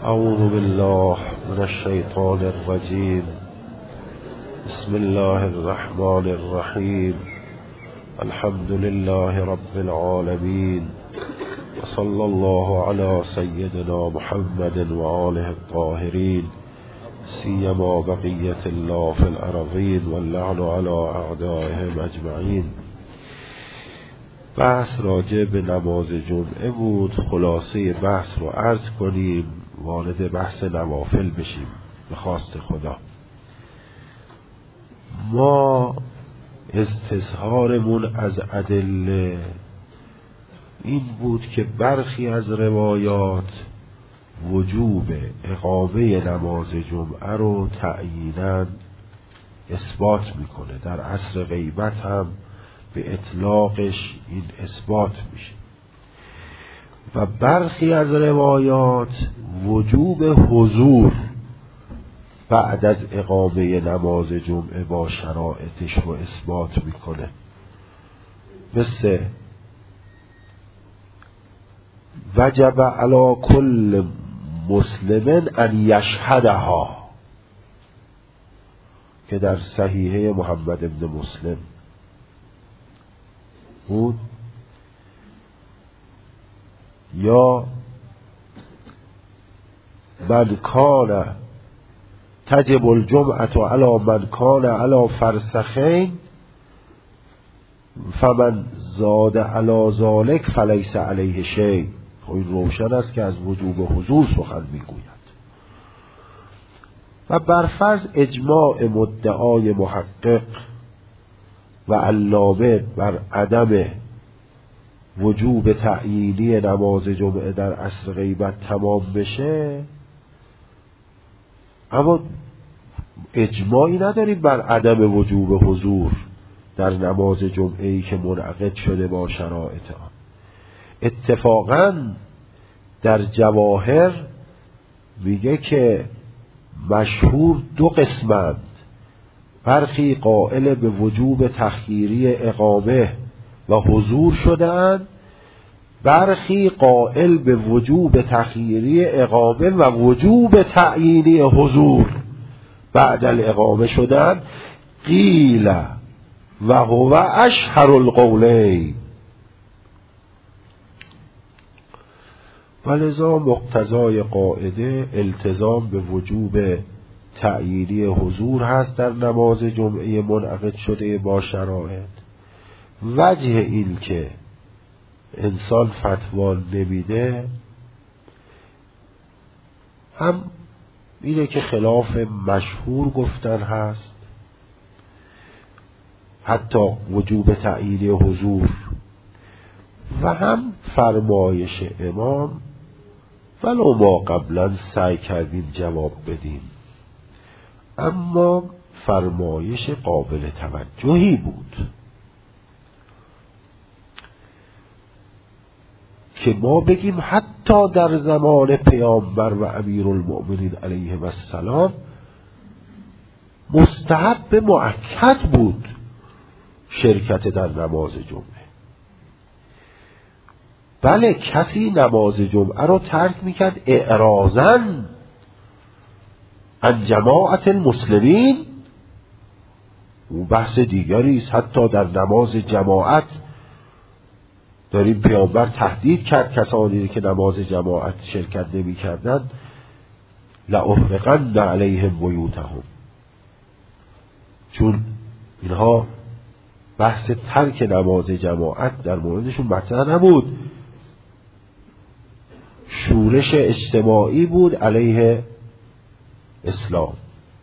اعوذ بالله من الشیطان الرجیم. بسم الله الرحمن الرحیم. الحمد لله رب العالمین و صلی الله علی سیدنا محمد و آله الطاهرین، سیما بقیت الله فی الارضین و اللعن علی اعدائهم اجمعین. بحث راجع به نماز جمعه بود. خلاصه بحث رو عرض کنیم، وارد بحث نوافل بشیم به خواست خدا. ما استظهارمون از ادله این بود که برخی از روایات وجوب اقامه نماز جمعه رو تعییناً اثبات میکنه. در عصر غیبت هم به اطلاقش این اثبات میشه. و برخی از روایات وجوب حضور بعد از اقامه نماز جمعه با شرایطش رو اثبات میکنه، مثل وجب علی کل مسلم ان یشهدها که در صحیحه محمد ابن مسلم بود، یا من کان تجب الجمعة علی من کان علی فرسخین فمن زاد علی ذلک فلیس علیه شیء. این روشن است که از وجوب حضور سخن میگوید. و برفرض اجماع مدعای محقق و علامه بر عدم وجوب تعیینی نماز جمعه در عصر غیبت تمام بشه، اما اجماعی نداریم بر عدم وجوب حضور در نماز جمعه ای که منعقد شده با شرایط آن. اتفاقاً در جواهر میگه که مشهور دو قسمند، برخی قائل به وجوب تخییری اقامه و حضور شدند، برخی قائل به وجوب تخییری اقامه و وجوب تعیینی حضور بعد الاقامه شدند. قیل و هو اشهر القولین. ولذا مقتضای قاعده التزام به وجوب تعیینی حضور هست در نماز جمعه منعقد شده با شرایط. وجه این که انسان فتوا نمیده هم اینه که خلاف مشهور گفتن هست، حتی وجوب تعیین حضور، و هم فرمایش امام ولو ما قبلا سعی کردیم جواب بدیم، اما فرمایش قابل توجهی بود که ما بگیم حتی در زمان پیامبر و امیرالمؤمنین علیهم السلام مستحب مؤکد بود شرکت در نماز جمعه. بله، کسی نماز جمعه رو ترک میکرد اعراضاً عن جماعت المسلمین، اون بحث دیگری است. حتی در نماز جماعت داریم پیامبر تهدید کرد کسانی که نماز جماعت شرکت نمی کردن لأحرقن علیهم بیوتهم، چون اینها بحث ترک نماز جماعت در موردشون مطرح نبود، شورش اجتماعی بود علیه اسلام.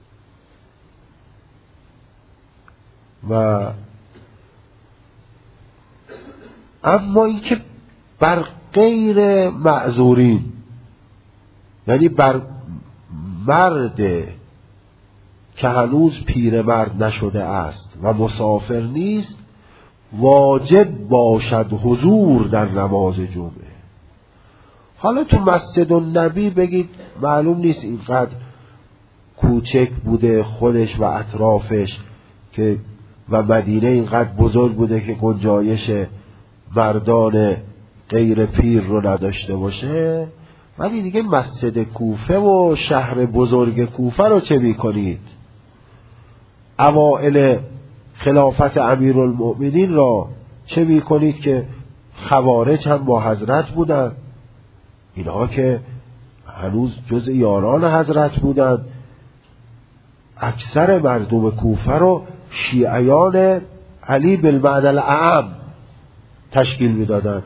و اما این که بر غیر معذورین، یعنی بر مرد که هنوز پیرمرد نشده است و مسافر نیست، واجب باشد حضور در نماز جمعه. حالا تو مسجد النبی بگید معلوم نیست اینقدر کوچک بوده خودش و اطرافش که و مدینه اینقدر بزرگ بوده که گنجایش مردان غیر پیر رو نداشته باشه، ولی دیگه مسجد کوفه و شهر بزرگ کوفه رو چه میکنید؟ اوائل خلافت امیرالمؤمنین را چه میکنید که خوارج هم با حضرت بودن، اینها که هنوز جز یاران حضرت بودن. اکثر مردم کوفه رو شیعیان علی بالمعنی الاعم تشکیل میدادن.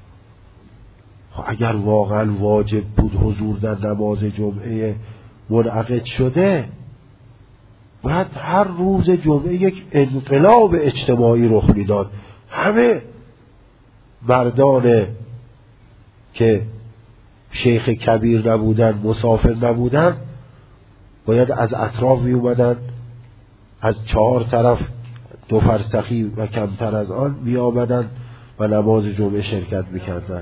اگر واقعا واجب بود حضور در نماز جمعه منعقد شده، باید هر روز جمعه یک انقلاب اجتماعی رخ میداد. همه مردان که شیخ کبیر نبودن، مسافر نبودن، باید از اطراف می اومدن، از 4 طرف 2 فرسخی و کمتر از آن می آمدن و نماز جمعه شرکت می کردن.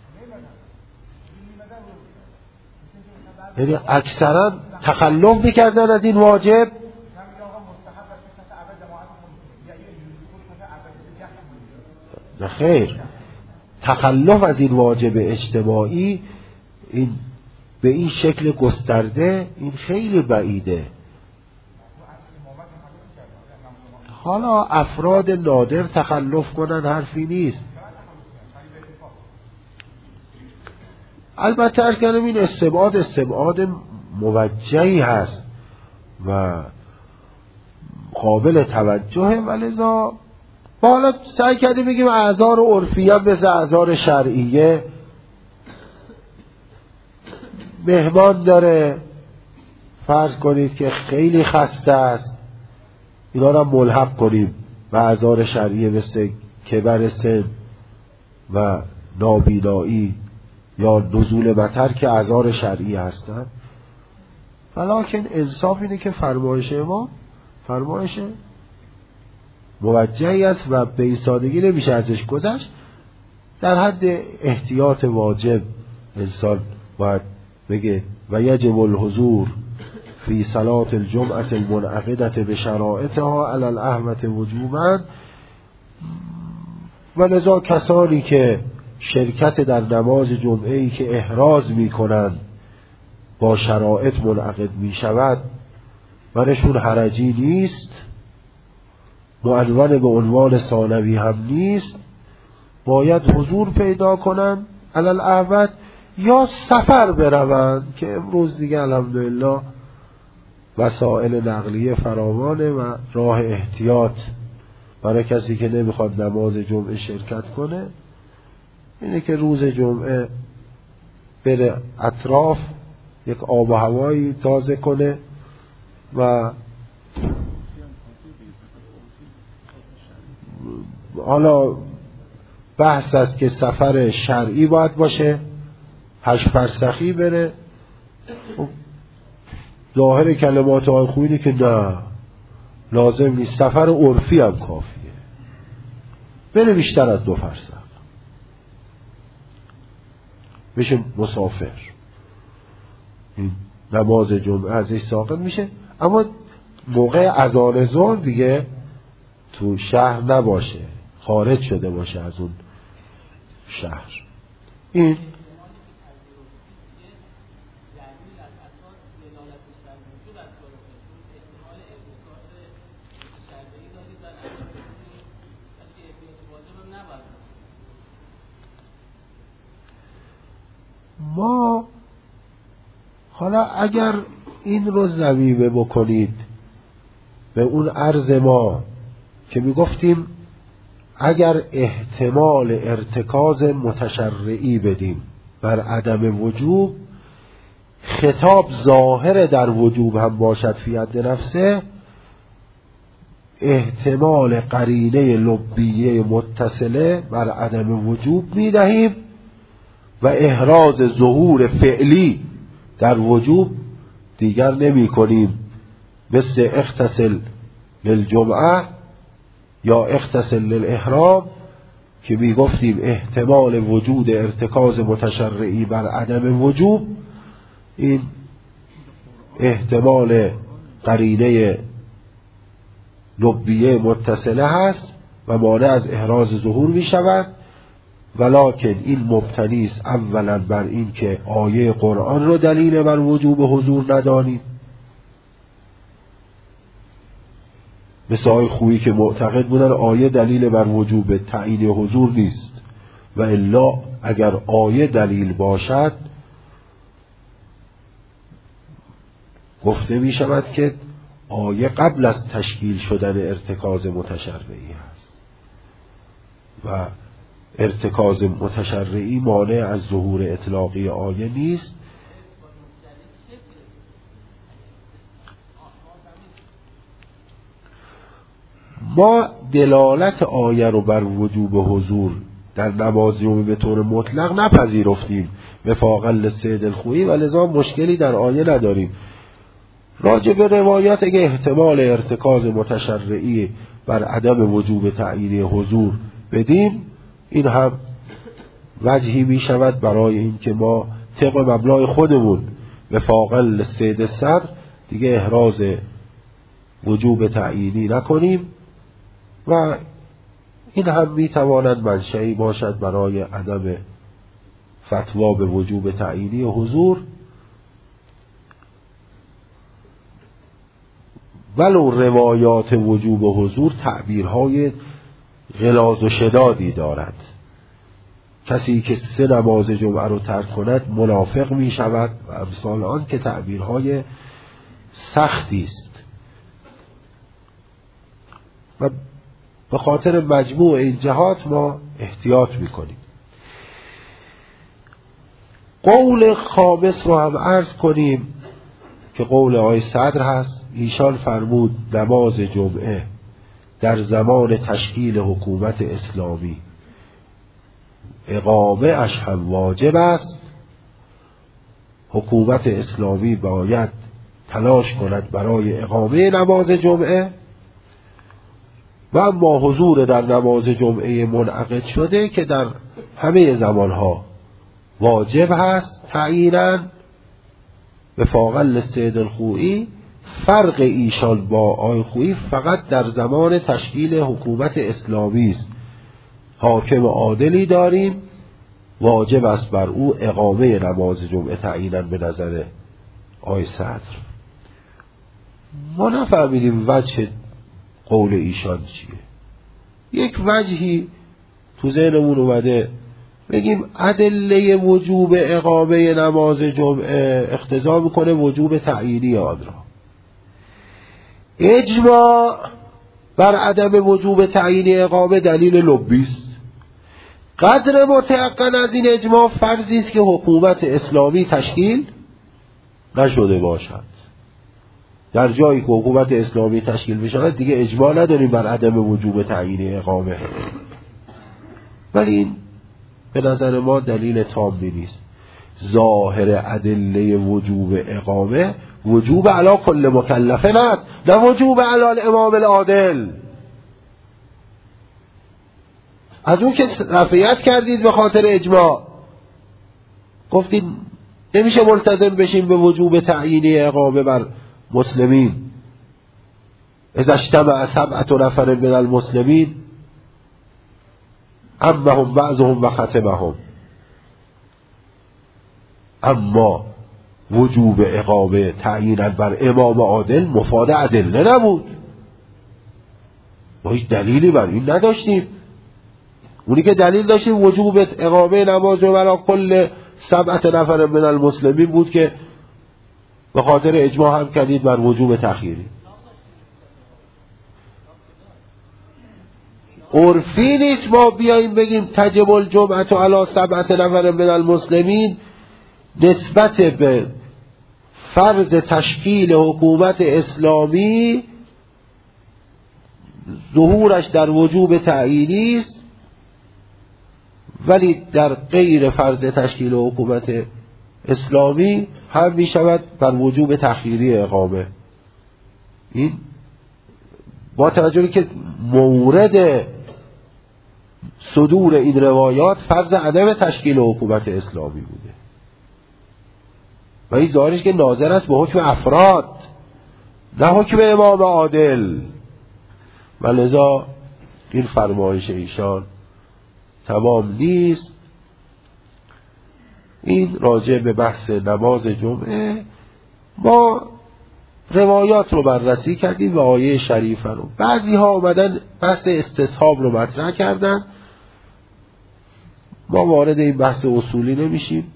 یعنی اکثرا تخلف می کردن از این واجب. نه خیر، تخلف از این واجب اجتماعی این به این شکل گسترده این خیلی بعیده. حالا افراد نادر تخلف کنن حرفی نیست. البته ارز کردم این استبعاد موجهی هست و قابل توجهه، ولذا حالا سعی کردیم بگیم اعذار عرفیه مثل اعذار شرعیه. مهمان داره، فرض کنید که خیلی خسته است، اینا را ملحق کنیم و اعذار شرعیه مثل کبر سن و نابینایی یا نزول مطر که اعذار شرعی هستند. ولیکن انصاف اینه که فرمایش ما فرمایش موجهی است و به این سادگی نمیشه ازش گذشت. در حد احتیاط واجب انسان باید بگه و یجب الحضور فی صلاة الجمعة المنعقدة بشرائطها علی الاحوط وجوبا. و لذا کسانی که شرکت در نماز جمعه‌ای که احراز میکنند با شرایط منعقد میشود برشون حرجی نیست، معنون به عنوان ثانوی هم نیست، باید حضور پیدا کنن علی الاحوط یا سفر بروند که امروز دیگه الحمدلله وسایل نقلیه فراوانه و راه احتیاط برای کسی که نمیخواد نماز جمعه شرکت کنه اینه که روز جمعه بره اطراف یک آب و هوایی تازه کنه و حالا بحث است که سفر شرعی باید باشه، 8 فرسخی بره. ظاهر کلمات آقای خویی که نه لازم نیست، سفر عرفی هم کافیه، بره بیشتر از 2 فرسخ بشه مسافر، این نماز جمعه ازش ساقط میشه. اما موقع اذان ظهر دیگه تو شهر نباشه، خارج شده باشه از اون شهر. این ما حالا اگر این رو ضمیمه بکنید به اون عرض ما که میگفتیم اگر احتمال ارتکاز متشرعی بدیم بر عدم وجوب، خطاب ظاهر در وجوب هم باشد فی حد نفسه، احتمال قرینه لبیه متصله بر عدم وجوب میدهیم و احراز ظهور فعلی در وجوب دیگر نمی کنیم، مثل اغتسل للجمعه یا اغتسل للاحرام که می گفتیم احتمال وجود ارتکاز متشرعی بر عدم وجوب این احتمال قرینه لبیه متصله هست و مانع از احراز ظهور می شود. ولکن این مبتنی است اولا بر این که آیه قرآن رو دلیل بر وجوب حضور ندانیم، مثل آیه خویی که معتقد بودن آیه دلیل بر وجوب تعیین حضور نیست، و الا اگر آیه دلیل باشد گفته می شود که آیه قبل از تشکیل شدن ارتکاز متشرعی هست و ارتکاز متشرعی مانع از ظهور اطلاقی آیه نیست. ما دلالت آیه رو بر وجوب حضور در نماز جمعه به طور مطلق نپذیرفتیم وفاقا للسید الخویی و لذا مشکلی در آیه نداریم. راجع به روایات اگه احتمال ارتکاز متشرعی بر عدم وجوب تعیین حضور بدیم، این هم وجهی می شود برای این که ما طبق مبلغ خودمون وفاقا للسید صدر دیگه احراز وجوب تعیینی نکنیم و این هم می تواند منشأی باشد برای عدم فتوا به وجوب تعیینی حضور، ولو روایات وجوب حضور تعبیرهای غلاظ و شدادی دارد. کسی که 3 نماز جمعه رو ترک کند منافق می شود و امثال آن که تعبیرهای سختی است و به خاطر مجموع این جهات ما احتیاط می کنیم. قول خامس رو هم عرض کنیم که قول آقای صدر هست. ایشان فرمود نماز جمعه در زمان تشکیل حکومت اسلامی اقامه اش هم واجب است. حکومت اسلامی باید تلاش کند برای اقامه نماز جمعه و اما حضور در نماز جمعه منعقد شده که در همه زمانها واجب هست تعییناً وفاقا للسید الخویی. فرق ایشان با آقای خویی فقط در زمان تشکیل حکومت اسلامی است. حاکم عادلی داریم، واجب است بر او اقامه نماز جمعه تعییناً به نظر آقای صدر. ما نفهمیدیم وجه قول ایشان چیه. یک وجهی تو ذهنمون اومده بگیم ادله وجوب اقامه نماز جمعه اقتضا میکنه وجوب تعیینی آن را. اجماع بر عدم وجوب تعیین اقامه دلیل لبی است. قدر متيقن از این اجماع فرضی است که حکومت اسلامی تشکیل نشده باشد. در جایی که حکومت اسلامی تشکیل بشود دیگه اجماع نداریم بر عدم وجوب تعیین اقامه، ولی این به نظر ما دلیل تامی نیست. ظاهر ادله وجوب اقامه وجوب علی کل مکلفه نه وجوب علی الامام العادل. از اون که رفعیت کردید به خاطر اجماع گفتید نمیشه ملتزم بشیم به وجوب تعیین اقامه بر مسلمین. اذا اجتمع 7 نفر من المسلمین امهم بعضهم و ختمهم. اما وجوب اقامه تعیینا بر امام عادل مفاد ادله نبود. ما هیچ دلیلی بر این نداشتیم. اونی که دلیل داشتیم وجوب اقامه نماز و کل 7 نفر من المسلمین بود که به خاطر اجماع هم کردید بر وجوب تأخیری. عرفی نیست ما بیاییم بگیم تجب الجمعه علی 7 نفر من المسلمین نسبت به فرض تشکیل حکومت اسلامی ظهورش در وجوب تعیینی است، ولی در غیر فرض تشکیل حکومت اسلامی هم می شود بر وجوب تأخیری اقامه. این با توجه که مورد صدور این روایات فرض عدم تشکیل حکومت اسلامی بوده و این ظاهرش که ناظر است به حکم افراد نه حکم امام عادل، و لذا این فرمایش ایشان تمام نیست. این راجع به بحث نماز جمعه ما روایات رو بررسی کردیم و آیه شریفه رو. بعضی ها آمدن بحث استصحاب رو مطرح کردن. ما وارد این بحث اصولی نمیشیم.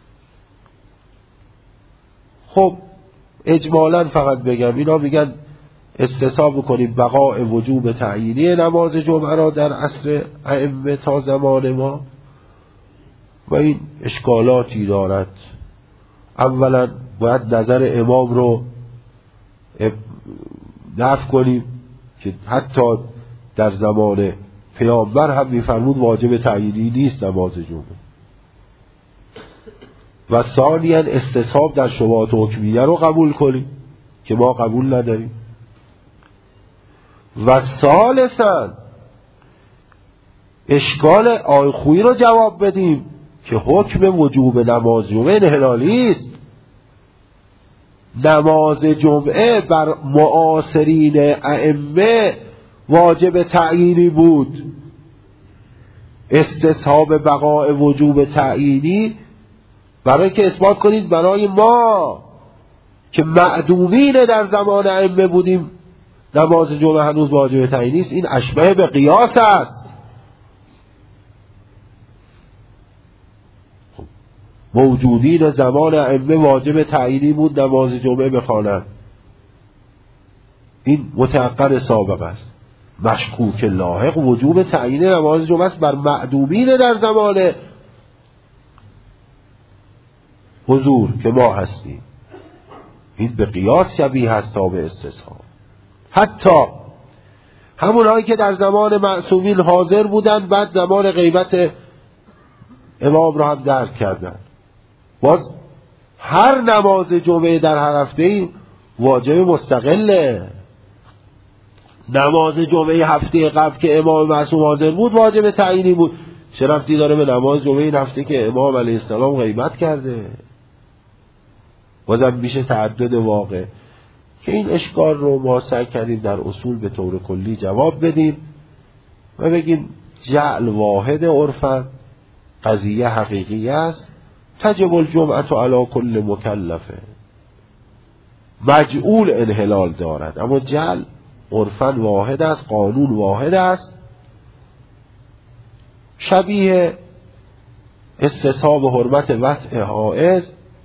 خب اجمالاً فقط بگم اینا میگن استصحاب کنیم بقاء وجوب تعیینی نماز جمعه را در عصر ائمه تا زمان ما و این اشکالاتی دارد. اولا باید نظر امام رو نفی کنیم که حتی در زمان پیامبر هم میفرمود واجب تعیینی نیست نماز جمعه. و ثانیاً استصحاب در شبهات حکمیه رو قبول کنیم که ما قبول نداریم. و ثالثاً اشکال آیه خویی رو جواب بدیم که حکم وجوب نماز جمعه انحلالی است. نماز جمعه بر معاصرین ائمه واجب تعیینی بود. استصحاب بقاء وجوب تعیینی برای که اثبات کنید برای ما که معدومین در زمان ائمه بودیم نماز جمعه هنوز واجب تعیینی است، این اشبه به قیاس است. موجودین زمان ائمه واجب تعیینی بود نماز جمعه بخوانند. این متعقل سابق است. مشکوک لاحق وجوب تعیین نماز جمعه است بر معدومین در زمان حضور که ما هستیم. این به قیاس شبیه هست تا به استصحاب. حتی همونهایی که در زمان معصومین حاضر بودند بعد زمان غیبت امام را هم درک کردند. باز هر نماز جمعه در هر هفته واجب مستقله. نماز جمعه هفته قبل که امام معصوم حاضر بود واجب تعیینی بود. چه ربطی داره به نماز جمعه این هفته که امام علیه السلام غیبت کرده؟ بازم میشه تعدد واقع که این اشکال رو ما سعی کردیم در اصول به طور کلی جواب بدیم و بگیم جعل واحد عرفا قضیه حقیقی است. تجب الجمعه علی کل مکلفه. مجعول انحلال دارد اما جعل عرفا واحد است، قانون واحد است. شبیه استصحاب حرمت وطء حائض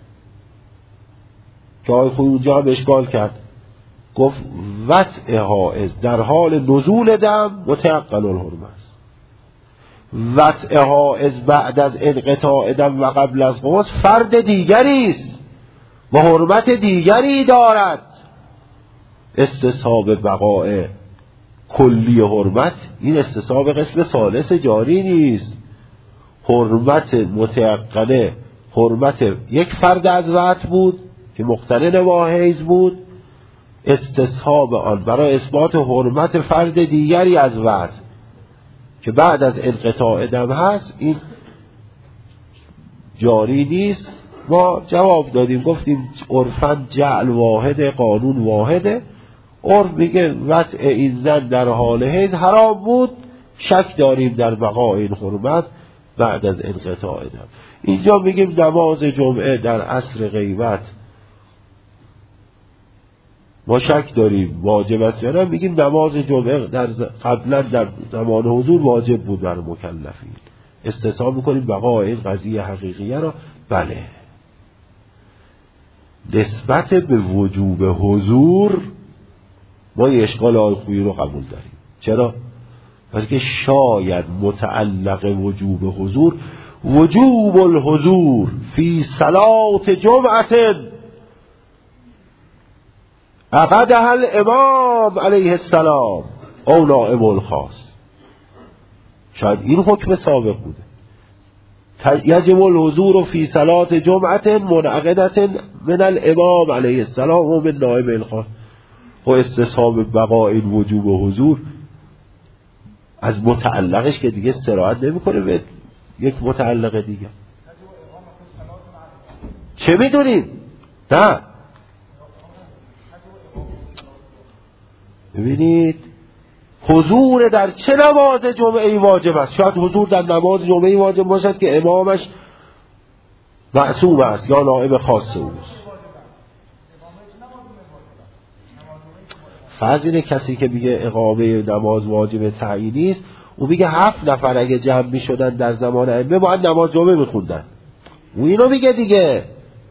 که آقای خویی اونجا هم اشکال کرد، گفت وطء حائض در حال نزول دم متعقل الحرمه است. وطء حائض بعد از انقطاع دم و قبل از غسل فرد دیگری است و حرمت دیگری دارد. استصحاب بقاء کلی حرمت این استصحاب قسم ثالث جاری نیست. حرمت متعقله حرمت یک فرد از وطء بود که مقترن با حیض بود. استصحاب آن برای اثبات حرمت فرد دیگری از وطء که بعد از انقطاع دم هست این جاری نیست. ما جواب دادیم گفتیم عرفاً جعل واحد، قانون واحده. عرف میگه وطء این زن در حال حیض حرام بود، شک داریم در بقاء این حرمت بعد از انقطاع دم. اینجا میگیم نماز جمعه در عصر غیبت ما شک داریم واجب است یا نه، میگیم نماز جمعه قبلا در زمان حضور واجب بود بر مکلفین. استصحاب میکنیم بقاء این قضیه حقیقیه را. بله نسبت به وجوب حضور ما یه اشکال آقای خویی رو قبول داریم. چرا؟ بلکه شاید متعلق وجوب حضور وجوب الحضور فی صلاة جمعة عقدها الامام علیه السلام او نائب الخاص، شاید این حکم سابق بوده. یجب الحضور فی صلاة جمعة منعقدة من الامام علیه السلام و من نائب الخاص. و استصحاب بقاء این وجوب و حضور از متعلقش که دیگه صراحت نمیکنه به یک متعلق دیگه. چه میدونیم؟ نه ببینید حضور در چه نماز جمعه واجب است. شاید حضور در نماز جمعه واجب باشد که امامش معصوم است یا نائب خاص اوست. فرض اینه کسی که میگه اقامه نماز واجب تعیینی است، او میگه 7 نفر اگه جمع میشدن در زمان ائمه باید نماز جمعه میخوندن. او اینو میگه دیگه.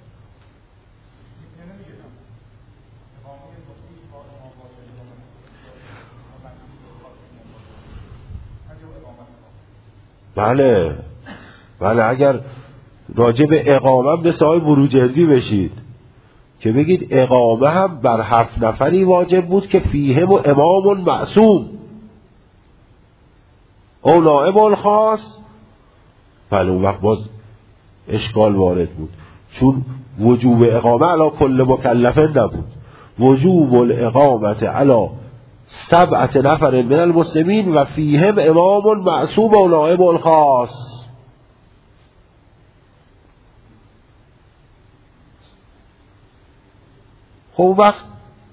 بله اگر راجع به اقامه به سای بروجردی بشید که بگید اقامه هم بر 7 نفری واجب بود که فیهم و امام معصوم او نائب الخاص، بله اون وقت باز اشکال وارد بود، چون وجوب اقامه علی کل مکلفه نبود، وجوب الاقامه علی 7 نفر من المسلمین و فیهم امام معصوم و نائب الخاص. خب وقت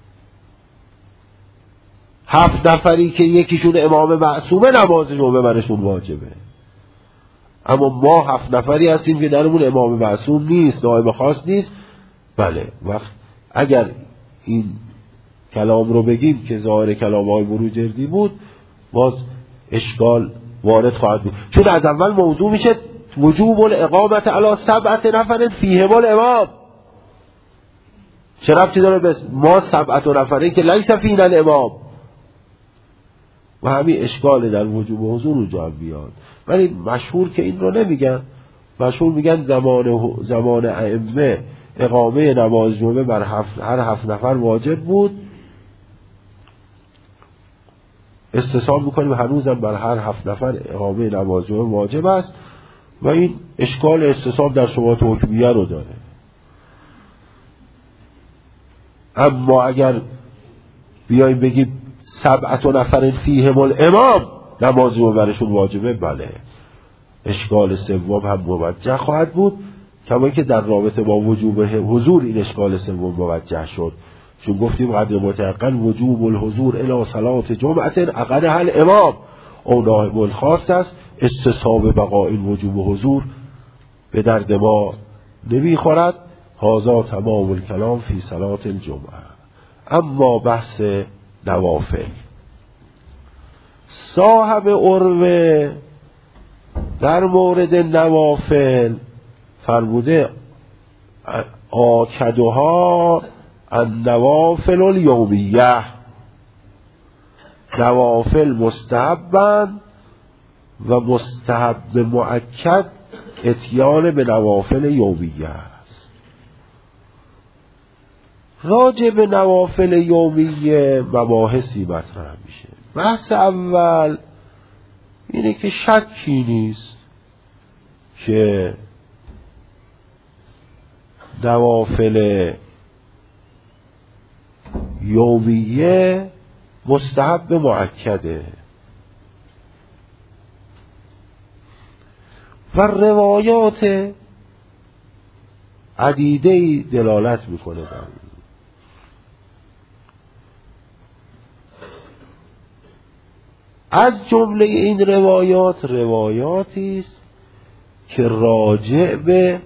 7 نفری که یکیشون امام معصومه نماز جمعه برشون واجبه، اما ما 7 نفری هستیم که درمون امام معصوم نیست، نائب خاص نیست. بله وقت اگر این کلام رو بگیم که ظاهر کلام های بروجردی بود باز اشکال وارد خواهد بود، چون از اول موضوع میشه وجوب الاقامت علی 7 نفر فیهم الامام. چه ربطی داره به ما 7 نفره که لیس فینا الامام؟ و همین اشکال در وجوب حضور اونجا هم بیاد. ولی مشهور که این رو نمیگن، مشهور میگن زمان ائمه اقامه نماز جمعه بر هر 7 نفر واجب بود. استثاب میکنیم هنوزم بر هر 7 نفر اقامه نماز جمعه واجب است و این اشکال استثاب در شبهات حکمیه رو داره. اما اگر بیاییم بگیم 7 نفر فیهم الامام نماز جمعه برشون واجبه، بله اشکال سوم هم موجه خواهد بود، کما که در رابطه با وجوب حضور این اشکال سوم موجه شد، چون گفتیم قدر متعقل وجوب الحضور الی صلات جمعه عقدها الامام او نائب الخاص است. استصحاب بقاء این وجوب حضور به درد ما نمیخورد. هذا تمام الکلام فی صلات الجمعه. اما بحث نوافل، صاحب عروه در مورد نوافل فرموده آکدها النوافل الیومیه، نوافل مستحبند و مستحب مؤکد اتیان به نوافل یومیه است. راجع به نوافل یومیه مباحثی مطرح میشه. بحث اول اینه که شکی نیست که نوافل یومیه مستحب مؤکده و روایات عدیده‌ای دلالت میکنه بر این. از جمله این روایاتی است که راجع به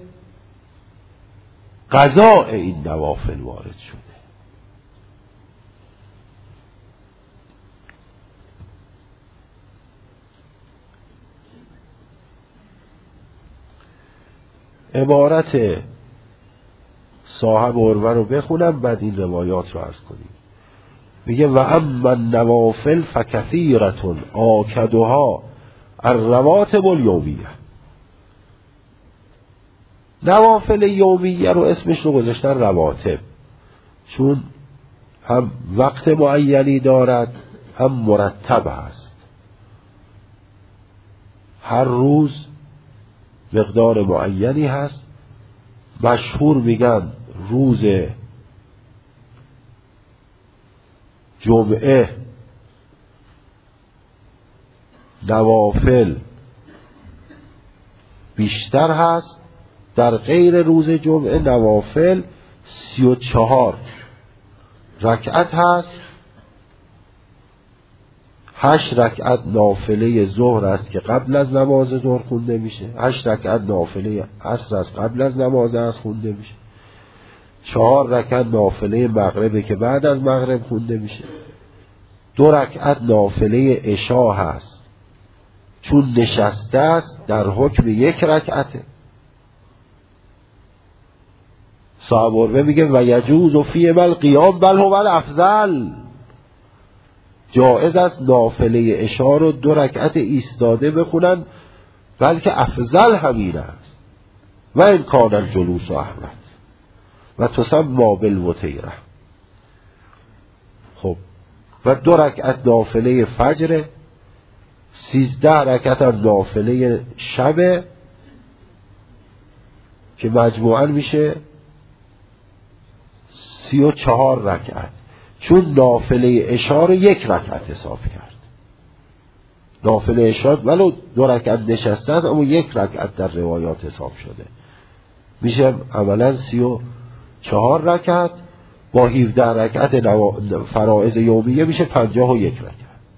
قضاء این نوافل وارد شده. عبارت صاحب عروه رو بخونم بعد این روایات رو عرض کنیم. میگه و اما النوافل فکثیرة آکدها الرواتب الیومیه. نوافل یومیه رو اسمش رو گذاشتن رواتب، چون هم وقت معینی دارد هم مرتب است. هر روز مقدار معینی هست. مشهور میگن روز جمعه نوافل بیشتر هست، در غیر روز جمعه نوافل 34 رکعت هست. 8 رکعت نافله ظهر است که قبل از نماز ظهر خونده میشه، 8 رکعت نافله عصر است قبل از نماز عصر خونده میشه، 4 رکعت نافله مغربه که بعد از مغرب خونده میشه، 2 رکعت نافله عشا هست چون نشسته است در حکم 1 رکعته. صاحب عروه میگه و یجوز فی القیام بل هو الافضل، جائز است نافله عشا رو 2 رکعت ایستاده بخونن بلکه افضل همین است. و این کان الجلوس احمد و تسمى بالوتیره. خب و 2 رکعت نافله فجر، 13 رکعت نافله شب که مجموعاً میشه 34 رکعت، چون نافله عشا رو 1 رکعت حساب کرد. نافله عشا ولو 2 رکعت نشسته است اما 1 رکعت در روایات حساب شده، میشه عملاً 34 رکعت با 17 رکعت فرائض یومیه میشه 51 رکعت.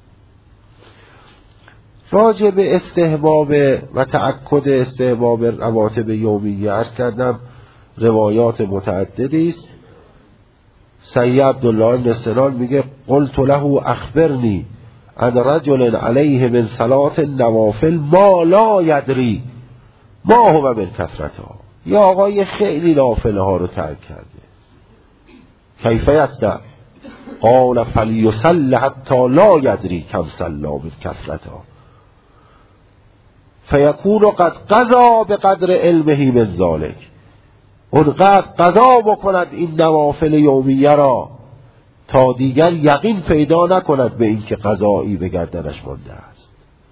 راجع به استحباب و تأکد استحباب رواتب یومیه عرض کردم روایات متعددی است. سید عبدالله بن سنان میگه قلت له اخبرنی عن رجل علیه من صلاة النوافل ما لا یدری ما هو من کثرتها. یا آقای خیلی نافله ها رو ترک کرده، کیف یصنع؟ قال فلیصلی حتی لا یدری کم صلی من کثرتها فیکون قد قضا بقدر علمه من ذلک. اونقدر قضا بکند این نوافل یومیه را تا دیگر یقین پیدا نکند به این که قضایی به گردنش مانده است.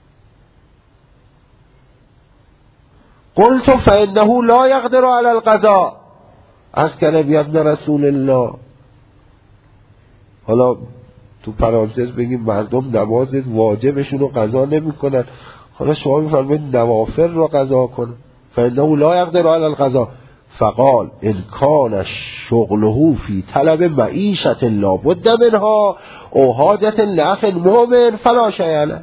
قلت فانه لا یقدر علی القضاء. از کنه بیاد رسول الله، حالا تو پرانتز بگیم مردم نماز واجبشون رو قضا نمی کنن، حالا شما میفرمایید نوافل رو قضا کن. فانه لا یقدر علی القضاء فقال ان کان شغله فی طلب معیشة لا بد منها او حاجة لاخ مؤمن فلا شیء علیه.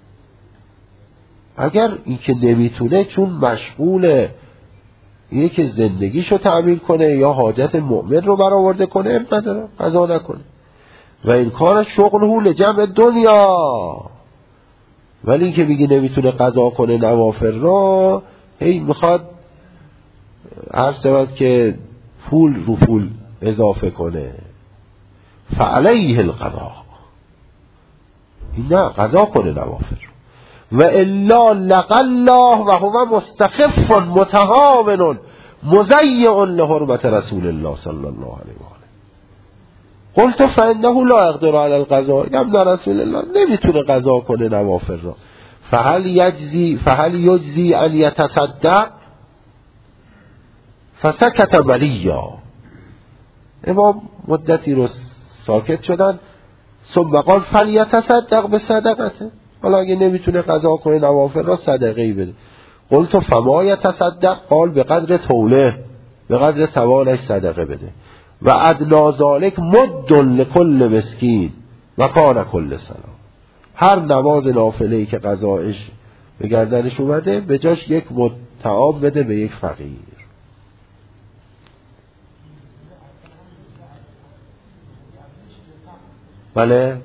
اگر این که نمیتونه چون مشغوله اینه که زندگیشو تأمین کنه یا حاجت مؤمن رو برآورده کنه اب نداره قضا نکنه. و این کار شغله لجمع دنیا، ولی این که میگه نمیتونه قضا کنه نوافل رو، هی میخواد هر سبت که پول رو پول اضافه کنه. فعلیه القضا، این نه قضا کنه نوافل رو. و الا لقى الله و هو مستخف متهاون مضیع لحرمت رسول الله صلی الله علیه و آله. قلت فانه لا يقدر على القضاء، یا رسول الله نمیتونه قضا کنه نوافل رو. فهل یجزی ان یتصدق فسکت ولیا. امام مدتی رو ساکت شدن، ثم قال فلیتصدق بصدقته. حالا اگه نمیتونه قضا کنه نوافل را صدقه‌ای بده. قلت فما یتصدق؟ قال به قدر طوله، به قدر توانش صدقه بده. و ادنا ذالک مد لکل مسکین و کان کل سلام. هر نماز نافله‌ای که قضایش به گردنش اومده به جاش 1 مد طعام بده به 1 فقیر. بله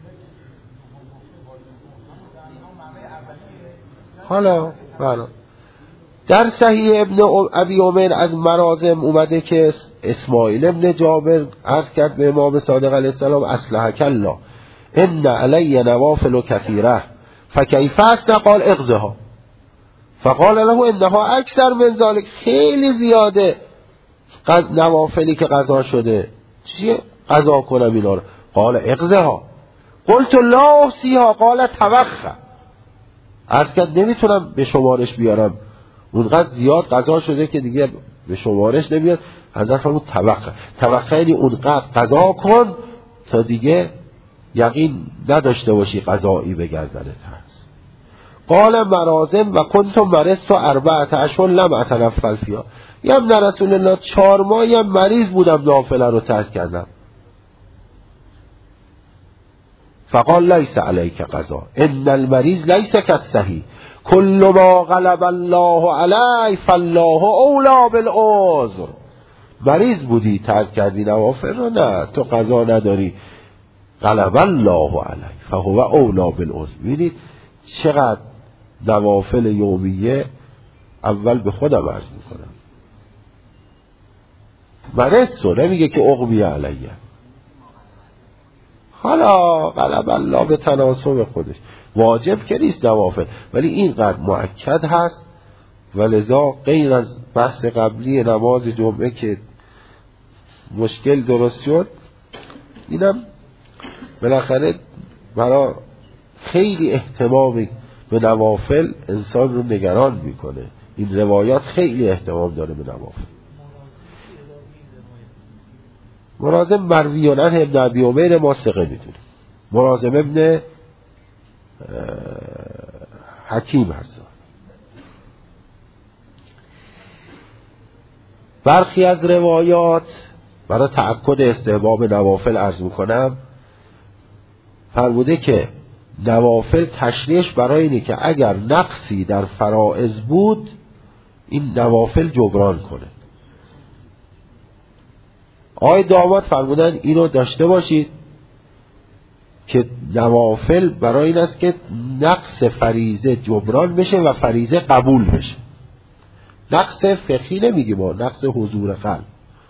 حالا در صحیح ابن ابی عمر از مرازم اومده که اسماعیل ابن جابر عرض کرد به امام صادق علیه السلام اصلحک الله ان علی نوافل کثیره فکیف اصنع؟ قال اقضها. فقال له انها اکثر من ذلك، خیلی زیاده نوافلی که قضا شده، چیه قضا کنم اینا رو؟ قال اقضها. قلت لا احصیها. قال توخى. عرض کرد نمیتونم به شمارش بیارم، اونقدر زیاد قضا شده که دیگه به شمارش نمیاد. حضرت فرمود توخى یعنی اونقدر قضا کن تا دیگه یقین نداشته باشی قضایی به گردنت هست. قال مرازم و کنت مرضت 4 اشهر لم اتنفل فیها. یا ابن رسول الله 4 ماهی مریض بودم نافله رو ترک کردم. فقال لیس علیک قضا ان المریض لیس کالصحیح کل ما غلب الله علیه فالله اولی بالعذر. مریض بودی ترک کردی نوافل رو، نه تو قضا نداری، غلب الله علیه فهو اولی بالعذر. ببینید چقدر نوافل یومیه اول به خودم عرض میکنم، مرض نمیگه که اغمی علیه، حالا غلب الله به تناسب خودش، واجب که نیست نوافل، ولی اینقدر مؤکد هست. ولذا غیر از بحث قبلی نماز جمعه که مشکل درست شد، اینم بالاخره برای خیلی احتمام به نوافل انسان رو نگران میکنه. این روایات خیلی احتمام داره به نوافل. مرازم مرویان عنه ابن ابی عمیر ما ثقه میدونه، مرازم ابن حکیم هست. برخی از روایات برای تأکد استحباب نوافل عرض میکنم فرموده که نوافل تشریعش برای اینه که اگر نقصی در فرائض بود این نوافل جبران کنه. آقای داماد فرمودن اینو داشته باشید که نوافل برای این است که نقص فریضه جبران بشه و فریضه قبول بشه. نقص فقهی نمیگیم ما، نقص حضور قلب.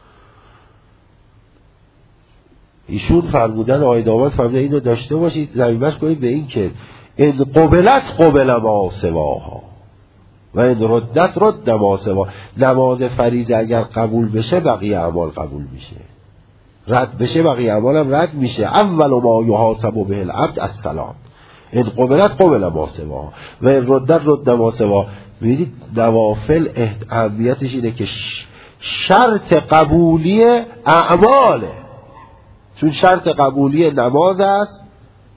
ایشون فرمودن، آقای داماد فرمودن اینو داشته باشید، ضمیمش کنید به این که ان قبلت قبل ما سواها و ان ردت رد ما سوا. نماز فریضه اگر قبول بشه بقیه اعمال قبول میشه، رد بشه بقیه اعمال هم رد میشه. اول ما یحاسب به العبد الصلاة ان قبلت قبل ما سواها و ان ردت رد ما سوا. ببینید نوافل اهمیتش اینه که شرط قبولی اعماله، چون شرط قبولی نماز است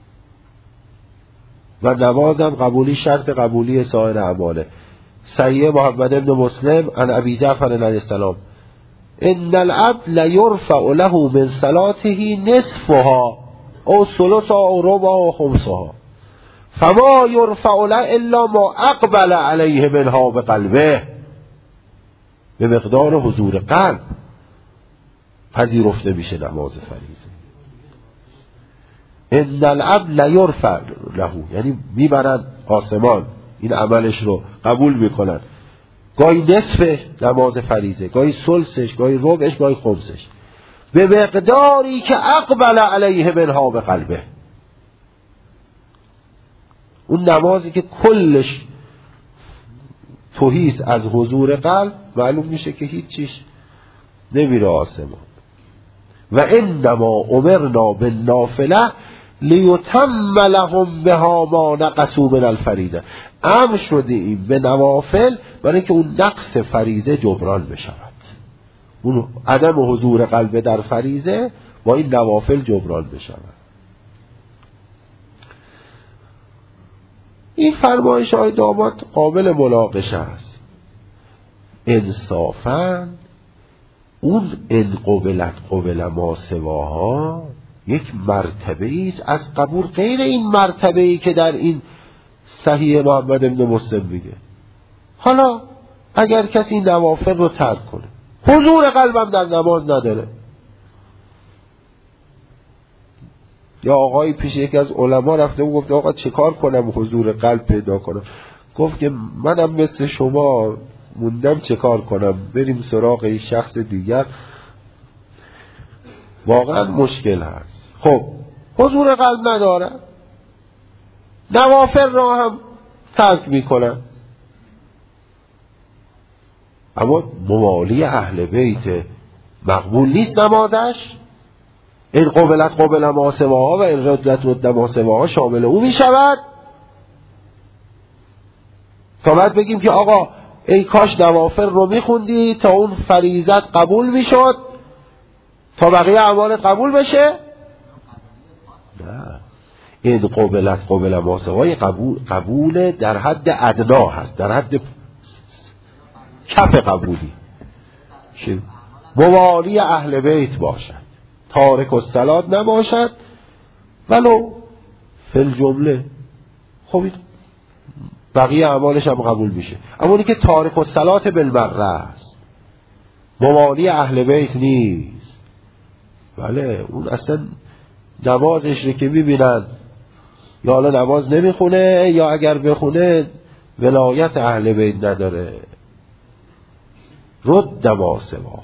و نماز هم قبولی شرط قبولی سایر اعماله. صحیح محمد ابن مسلم عن ابی جعفر علیه السلام ان العبد لیرفع له من صلاته نصفها او ثلثها او ربعها و خمسها فما یرفع له الا ما اقبل علیه منها بقلبه. به مقدار حضور قلب پذیرفته میشه نماز فریضه. ان العبد لیرفع له یعنی میبرن آسمان این عملش رو قبول میکنن، گاهی نصف نماز فریضه، گاهی ثلثش، گاهی ربعش، گاهی خمسش، به مقداری که اقبل علیه منها به قلبه. اون نمازی که کلش تهیست از حضور قلب معلوم میشه که هیچیش نمیره آسمان. و انما امرنا بالنافله لیتم لهم بها ما نقصوا من الفریضه. امر شده این به نوافل برای اینکه اون نقص فریضه جبران بشود، اون عدم حضور قلب در فریضه با این نوافل جبران بشود. این فرمایش های داماد قابل مناقشه است. انصافاً اون ان قبلت قبل ما سواها یک مرتبه ایست از قبول، غیر این مرتبه ای که در این صحیح محمد ابن مسلم میگه. حالا اگر کسی نوافل رو ترک کنه، حضور قلبم در نماز نداره، یا آقایی پیش یکی از علما رفته و گفت آقا چه کار کنم حضور قلب پیدا کنم؟ گفت که منم مثل شما موندم، چه کار کنم؟ بریم سراغ این شخص دیگر. واقعا مشکل هست. خب حضور قلب نداره، نوافل را هم ترک میکنن، اما موالی اهل بیت مقبول نیست نمازش. این قبلت قبل ما سواها و این ردت رد ما سواها شامل او میشود. تا بعد بگیم که آقا ای کاش نوافل رو میخوندی تا اون فریضت قبول میشد، تا بقیه اعمالت قبول بشه. نه، این قبلت قبل ما سواها قبول در حد ادنا هست، در حد کف قبولی که موالی اهل بیت باشد، تارک الصلاة نباشد، ولو فی الجمله خب بقیه اعمالش هم قبول میشه. اما اونی که تارک الصلات بالمره است، موانی اهل بیت نیست، بله اون اصلا نمازش رو که میبینن یا حالا نماز نمیخونه یا اگر بخونه ولایت اهل بیت نداره. رد ما سوا.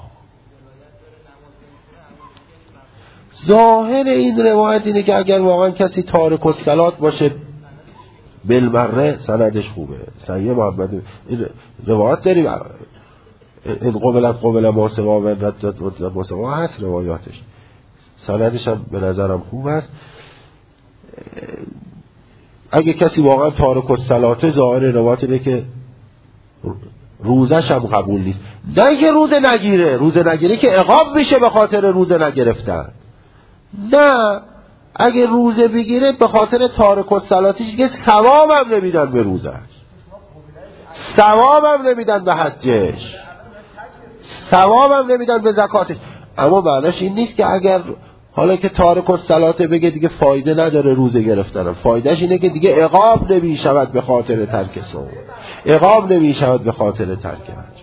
ظاهر این روایت اینه که اگر واقعا کسی تارک الصلات باشه بالمره سندش خوبه. صحیح محمد این روایت داریم این قبل ما سوا و رد ما سوا هست روایاتش، سندش هم به نظرم خوب است. اگه کسی واقعا تارک الصلات ظاهر روایت اینه که روزش هم قبول نیست. نه که روزه نگیره، روزه نگیره که عقاب میشه به خاطر روزه نگرفتن. نه اگه روزه بگیره به خاطر تارک الصلاتش که ثواب هم نمیدن به روزش، ثواب هم نمیدن به حجش، ثواب هم نمیدن به زکاتش. اما معناش این نیست که اگر حالا که تارک الصلات بگه دیگه فایده نداره روزه گرفتن. فایدهش اینه که دیگه عقاب نمیشود به خاطر ترک صوم، عقاب نمیشود به خاطر ترک حج.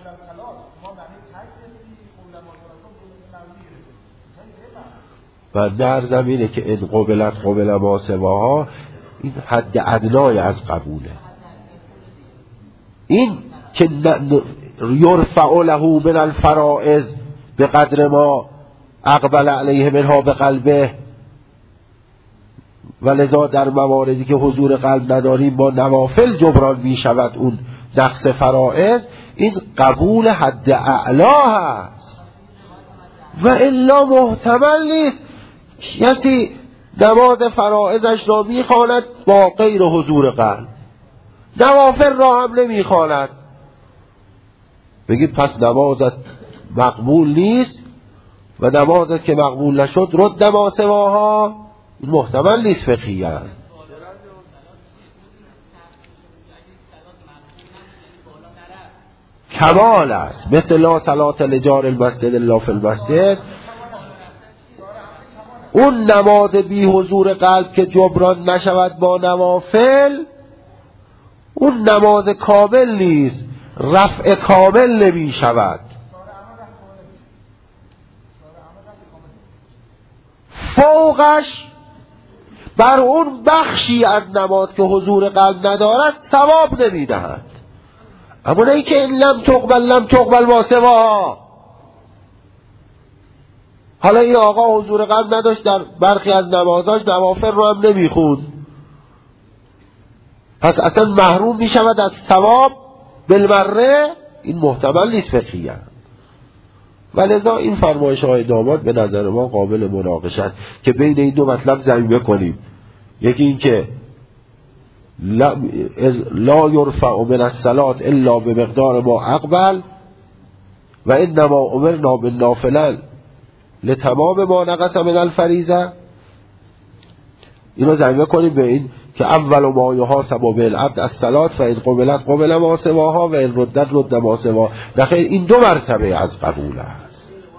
و در زمینه که این قبل ما سواها این حد ادنای از قبوله. این که یرفع له من الفرائض به قدر ما اقبل علیه منها به قلبه، و لذا در مواردی که حضور قلب نداریم با نوافل جبران می شود اون نقص فرائض، این قبول حد اعلا هست. و الا محتمل نیست کسی نماز فرائضش را می خواند با غیر حضور قلب، نوافل را هم نمی خواند، بگید پس نمازت مقبول نیست و نمازت که مقبول نشد رد ما سواها. این محتمل نیست فقهیاً. کمال است، مثل لا صلاة لجار المسجد الا فی المسجد. اون نماز بی حضور قلب که جبران نشود با نوافل، اون نماز کامل نیست، رفع کامل نمی شود. فوقش بر اون بخشی از نماز که حضور قلب ندارد ثواب نمی دهد. اما نه که این لم تقبل ما سواها. حالا این آقا حضور قلب نداشت، در برخی از نمازاش نوافل رو هم نمی خوند، پس اصلا محروم می شود از ثواب بالمره. این محتمل نیست فقهیاً. ولذا این فرمایش های داماد به نظر ما قابل مناقشه است که بین این دو مطلب ضمیمه کنیم. یکی این که لا یرفع من الصلاة الا بمقدار ما اقبل و انما امرنا بالنافله لتمام ما نقص من الفریضه. اینو ضمیمه کنیم به این که اول ما یحاسب بالعبد الصلاة فان قبلت قبل ما سواها و ان رد ما سوا. نخیر، این دو مرتبه از قبول است.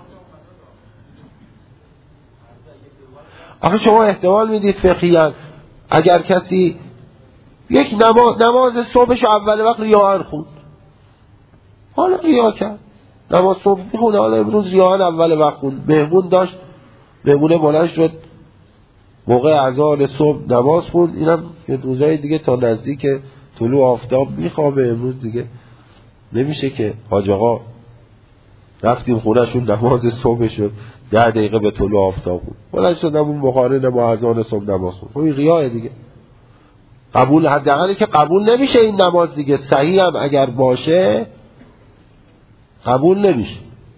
آخه شما احتمال میدید فقهیاً اگر کسی یک نماز صبحش اول وقت ریاء خوند، حالا ریاء کرد، نماز صبح میخونه، حالا امروز ریاء اول وقت خوند، مهمون داشت، مهمونه بلند شد موقع اذان صبح نماز خوند، اینم که روزای دیگه تا نزدیک طلوع آفتاب میخوابه، امروز دیگه نمیشه که حاج آقا رفتیم خونهشون نماز صبح شد 10 دقیقه به طلوع آفتاب بود، بلند شد اون مقارنه با اذان صبح نماز خوند. خب این ریاء دیگه، قبول حداقلی که قبول نمیشه این نماز دیگه، صحیح هم اگر باشه قبول نمیشه.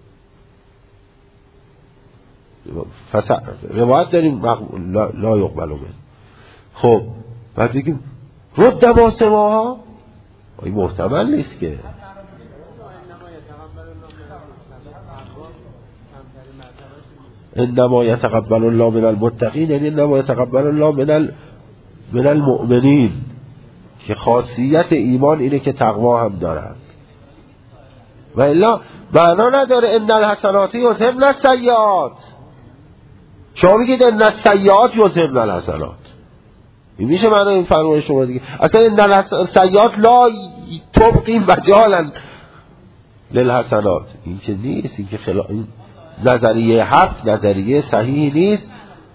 روایت داریم لا یقبل منه. خب بعد بگیم رد ما سواها، این محتمل نیست که. انما یتقبل الله من المتقین، یعنی انما یتقبل الله من المؤمنین، که خاصیت ایمان اینه که تقوا هم دارن. و الا معنا نداره ان الحسنات یذهبن السیئات. شما میگید ان السیئات یذهبن الحسنات، این میشه معنی این فرمایش شما دیگه. اصلا این سیئات لا تبقی مجالا للحسنات، این که نیست، این که این نظریه حق نظریه صحیحی نیست.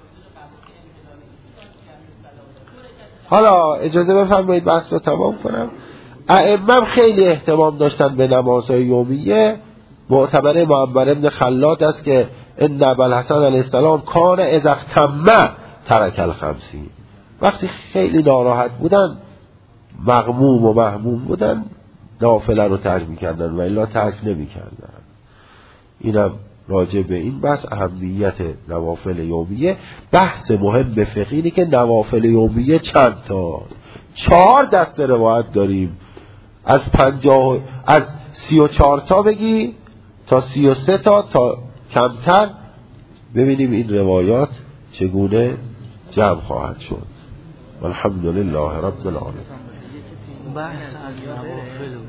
حالا اجازه بفرمایید بحث رو تمام کنم. ائمه خیلی اهتمام داشتن به نمازهای یومیه. معتبر معمر ابن خلاد است که ان ابوالحسن علیه السلام کان اذا اغتم ترک الخمسین، وقتی خیلی ناراحت بودن، مغموم و محموم بودن، نافله رو ترک میکردن و الا ترک نمیکردن. اینم راجع به این بحث اهمیت نوافل یومیه. بحث مهم به فقهی که نوافل یومیه چند تا؟ 4 دسته روایت داریم، از 34 تا بگی تا 33 تا کمتر. ببینیم این روایات چگونه جمع خواهد شد. والحمدلله رب العالمین.